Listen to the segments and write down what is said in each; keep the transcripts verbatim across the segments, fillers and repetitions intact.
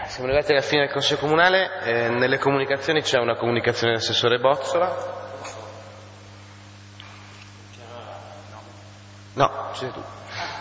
Siamo arrivati alla fine del Consiglio Comunale, eh, nelle comunicazioni c'è una comunicazione dell'assessore Bozzola. No, c'è tu.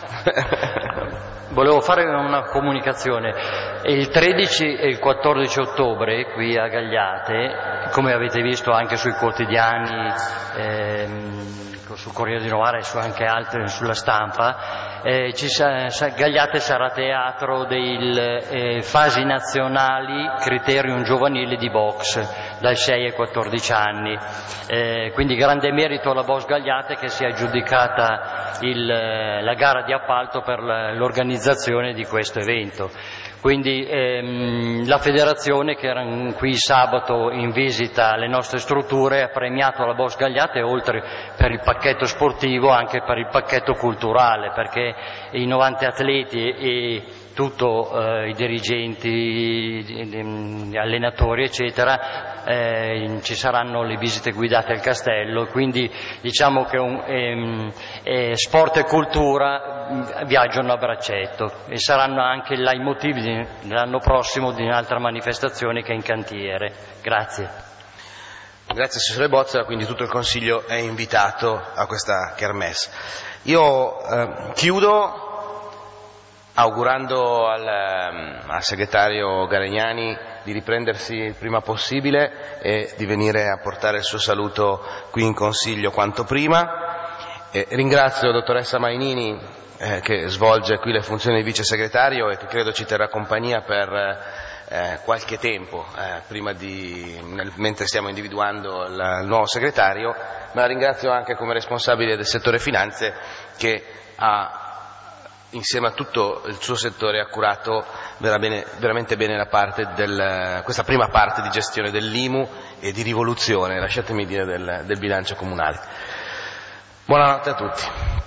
Volevo fare una comunicazione. Il tredici e il quattordici ottobre qui a Gagliate, come avete visto anche sui quotidiani, ehm, sul Corriere di Novara e su anche altre sulla stampa, eh, ci sa, sa, Gagliate sarà teatro dei eh, fasi nazionali criterium giovanili di box dai sei ai quattordici anni. Eh, quindi grande merito alla Box Gagliate che si è aggiudicata il, la gara di appalto per l'organizzazione di questo evento. Quindi ehm, la federazione, che era qui sabato in visita alle nostre strutture, ha premiato la Box Gagliate oltre per il pacchetto sportivo anche per il pacchetto culturale, perché i novanta atleti e tutto eh, i dirigenti, gli allenatori eccetera, eh, ci saranno le visite guidate al castello, quindi diciamo che un, ehm, eh, sport e cultura viaggiano a braccetto e saranno anche il leitmotiv l'anno prossimo di un'altra manifestazione che è in cantiere. Grazie. Grazie Assessore Bozzola, quindi tutto il Consiglio è invitato a questa kermesse. Io eh, chiudo augurando al, al segretario Galegnani di riprendersi il prima possibile e di venire a portare il suo saluto qui in Consiglio quanto prima. E ringrazio la dottoressa Mainini eh, che svolge qui le funzioni di vice segretario e che credo ci terrà compagnia per eh, qualche tempo eh, prima di, nel, mentre stiamo individuando il, il nuovo segretario, ma la ringrazio anche come responsabile del settore finanze che ha insieme a tutto il suo settore ha curato veramente bene la parte del, questa prima parte di gestione dell'I M U e di rivoluzione, lasciatemi dire, del, del bilancio comunale. Buonanotte a tutti.